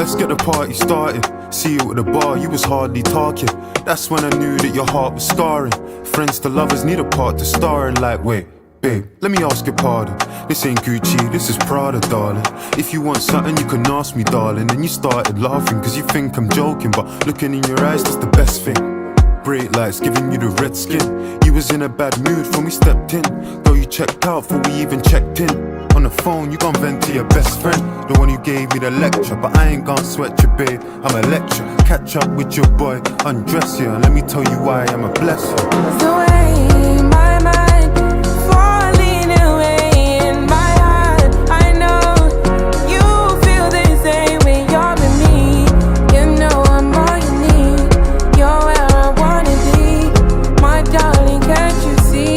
let's get the party started. See you at the bar, you was hardly talking. That's when I knew that your heart was scarring. Friends to lovers need a part to star in. Like, wait, babe, let me ask your pardon. This ain't Gucci, this is Prada, darling. If you want something, you can ask me, darling. And you started laughing, cause you think I'm joking. But looking in your eyes, that's the best thing. Bright lights giving you the red skin. You was in a bad mood when we stepped in. Though you checked out before we even checked in. On the phone, you gon' vent to your best friend, the one who gave me the lecture. But I ain't gon' sweat you, babe, I'm a lecture. Catch up with your boy, undress you, and let me tell you why I'm a blessing. The way my mind falling away in my heart, I know you feel the same when you're with me. You know I'm all you need. You're where I wanna be, my darling. Can't you see?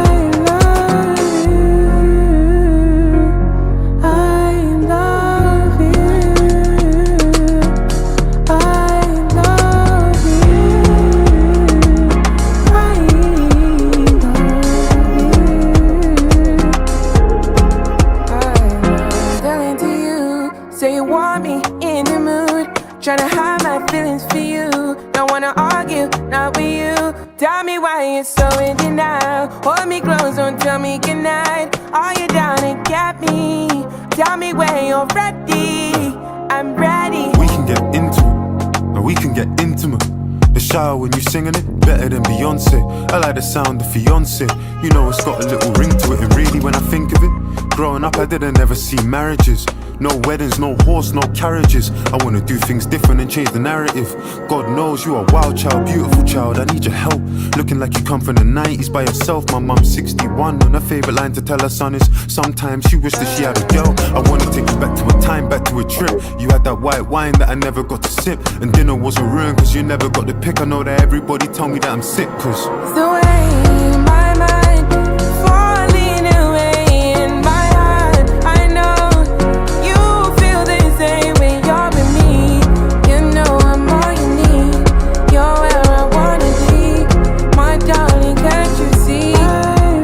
Say you want me in the mood, tryna hide my feelings for you. Don't wanna argue, not with you. Tell me why you're so in denial. Hold me close, don't tell me goodnight. Are you down to get me? Tell me when you're ready. I'm ready. We can get into it, and we can get intimate. The shower when you singing it, better than Beyonce. I like the sound of fiance. You know it's got a little ring to it. And really when I think of it, growing up I didn't ever see marriages. No weddings, no horse, no carriages. I wanna do things different and change the narrative. God knows you are a wild child, beautiful child. I need your help. Looking like you come from the 90s by yourself. My mum's 61 and her favourite line to tell her son is sometimes she wished that she had a girl. I wanna take you back to a time, back to a trip. You had that white wine that I never got to sip. And dinner wasn't ruined cause you never got the pick. I know that everybody tell me that I'm sick cause the way my mind falling away in my heart, I know you feel the same when you're with me. You know I'm all you need. You're where I wanna be, my darling. Can't you see? I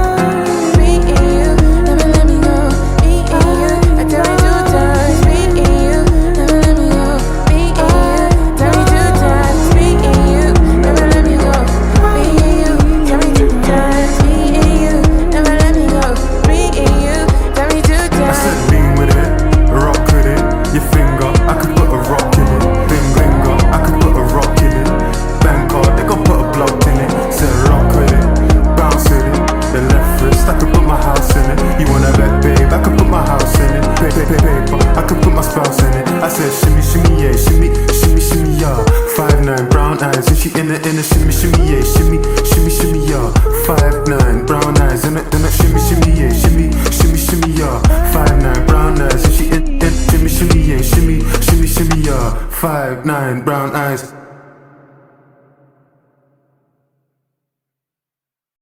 love me and you, never let me go. Me and you, I tell you 2 times. Me and you, never let me go. Me and you, tell me 2 times. Me and you, never let me go. Me and you, tell me 2 times. Me and you, never let me go. Me and you, tell me 2 times. I said lean with it, rock with it. Your finger, I could put a rock in it. Finger, I could put a rock in it. Bangkok, they gon' put a block in it. Said rock with it, bounce with it. The left wrist, I could put my house in it. You wanna bet, babe, I could put my house in it. Paper, I could put my spouse in it. I said shimmy, shimmy, yeah, shimmy, shimmy, shimmy, yeah. 5'9", brown eyes, and she in the shimmy, shimmy, yeah, shimmy, shimmy, shimmy, yeah. 5'9", brown eyes, in the shimmy, shimmy, yeah, shimmy, shimmy, shimmy, yeah. 5'9", brown eyes, and she in shimmy, shimmy, yeah, shimmy, shimmy, shimmy, yeah. 5'9", brown eyes.